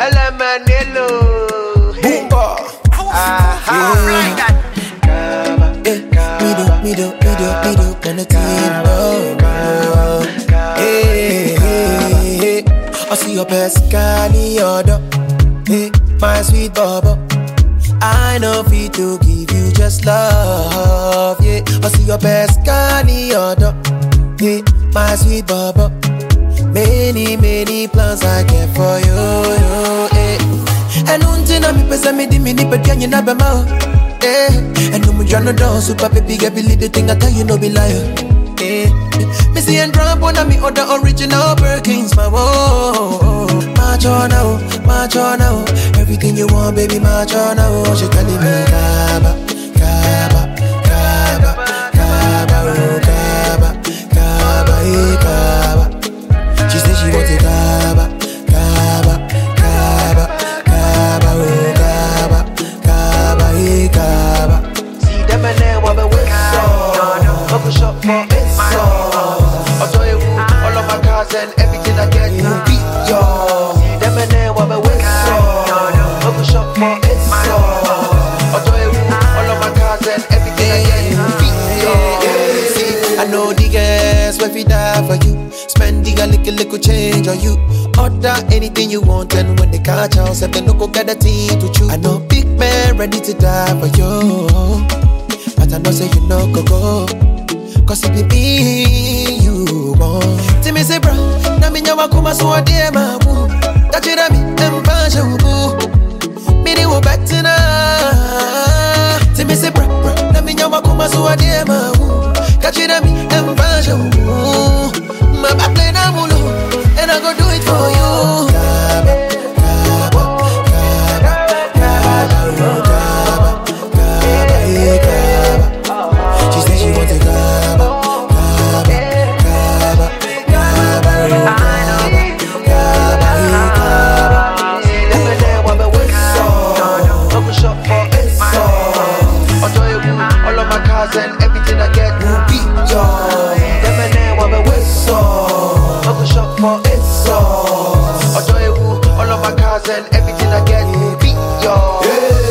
Alamanelo. Boomba. Me do, on the team, hey, I see your best guy, hey, my sweet bubble. I know fit to give you just love, yeah. I see your best guy, hey, my sweet bubble. Many plans I get for you, hey. And until I'm me di mini but can you not be more, hey. And no me jano down, super baby, get believe the thing I tell you no be liar, hey. Me see and drop one of me other original Birkins, my whoa. March on now, everything you want, baby, march on now. She telling me Kaba, oh Kaba, hey Kaba. She said she wants it Kaba, oh Kaba, hey Kaba. See them and then what we whistle. Buckle shop for it so. I'll tell you all of my cars and everything I get to beat yo. See them and then what we whistle. Buckle shop for it so. I'll tell you all of my cars and everything I get to beat yo. See, I know the girls will be die for you. Spending a little change on you. Order anything you want, and when they catch us, if they no go get a team to choose. I know big man ready to die for you, but I know say you no go. Cause it be me you want. Timmy say bro, na me nyawa kuma so ade ma wu. Tachira mi empasha wu. Me ni wo back to na. Timmy say bro, na me nyawa kuma so ade ma wu. Tachira mi empasha wu. My back play na mulu, and I go do it for you. She said she wants a Kaba. See them and then what we whistle. Buckle shop for it so. I'll tell you all of my cars and everything I get will beat yo. See them and then what we whistle. Buckle shop for it so. I'll tell you all of my cars and everything I get will beat yo.